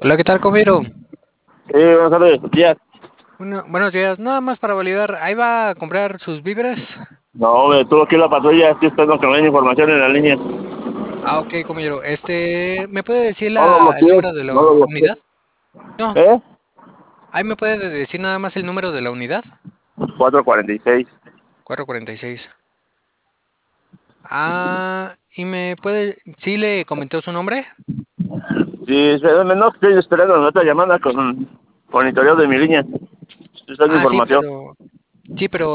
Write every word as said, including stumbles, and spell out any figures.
Hola, ¿qué tal, compañero? Sí, buenas tardes, días. Bueno, buenos días. Nada más para validar. ¿Ahí va a comprar sus víveres? No, me tuvo que ir la patrulla, estoy esperando que me den información en la línea. Ah, ok, compañero. Este, ¿me puede decir No lo la, el bloqueé, número de la no lo bloqueé. unidad? No. ¿Eh? ¿Ahí me puede decir nada más el número de la unidad? cuatro cuarenta y seis. Cuatrocientos cuarenta y seis. Ah, ¿y me puede... ¿Sí le comentó su nombre? Sí, espérame, no, estoy esperando la otra llamada con monitoreo de mi línea. Estoy dando Ah, sí, información. pero... Sí, pero